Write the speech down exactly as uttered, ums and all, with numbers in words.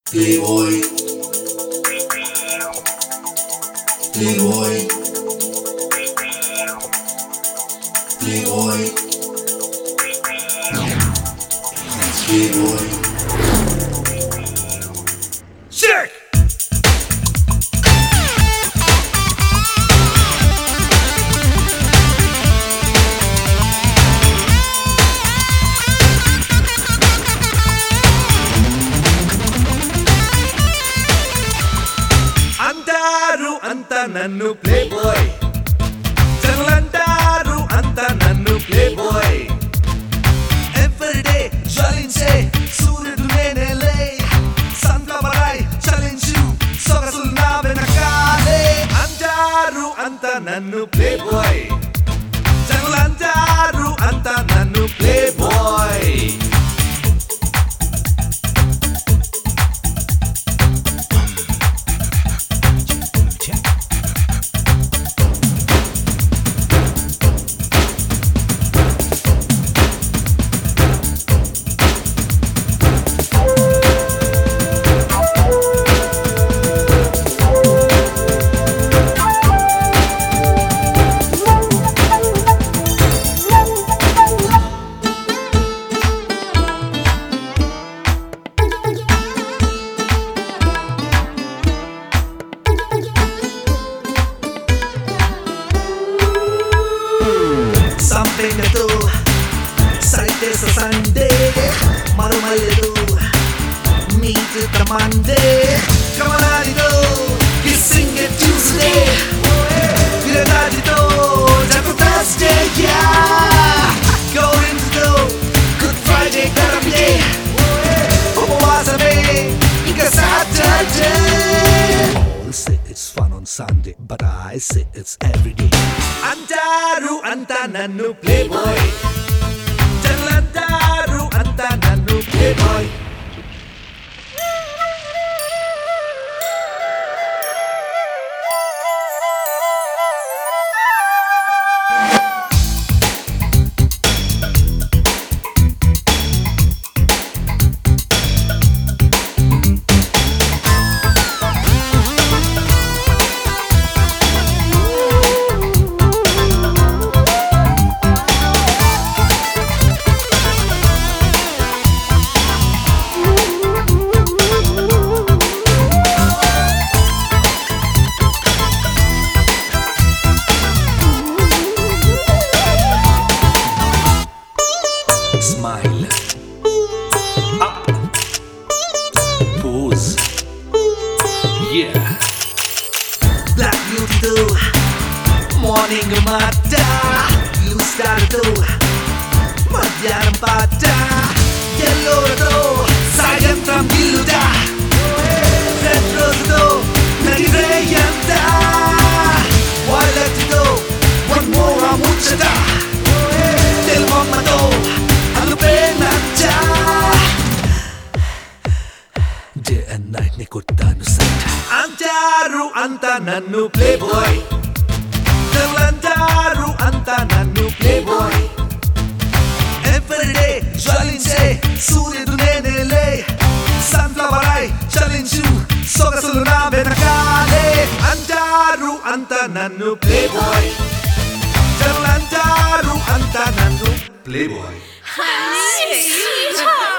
Playboy, Playboy, Playboy, Playboy. Check! అంటారు అంత నన్ను ప్లే బాయ్, జనులంటారు అంత నన్ను ప్లే బాయ్. ఎవ్రీడే జ్వలించే సూర్యుడు నేనేలే, సన్ఫ్లవరై చలించు సొగసులు నా వెనకాలే. అంటారు అంత నన్ను ప్లే బాయ్, జనులంటారు అంత నన్ను ప్లే బాయ్. సంపెంగతో సైటేస సండే మరుమల్లెలు మీట్ మండే కమలానితో కిస్సింగ్ ఎ ట్యూస్డే విరదాదితో జపు థర్స్డే యా గోయింగ్ టు గుడ్ ఫ్రైడే కరమ్యే ఉపవాసమే ఇక Saturday. All say it's fun on Sunday, but I say it's every day. అంటారు అంతా నన్ను ప్లే బాయ్, జనులంటారు అంతా నన్ను play boy. Smile, up, pose, yeah. Black beauty do, morning mata, you start do, madhyanam pata, yellow do, sayantram gilluda, red rose do, nagireyanta, violet do, one more amuchada, del mama do. Day and night ని కొట్టాను site. అంటారు అంత నన్ను play bye, జనులంటారు అంత నన్ను play bye. Everyday జ్వలించే సూర్యుడు నేనేలే, సన్ఫ్లవరై చలించు సొగసులు నా వెనకాలే. అంటారు అంత నన్ను ప్లే బాయ్, జనులంటారు అంత నన్ను ప్లే బాయ్. Hi, sweetheart.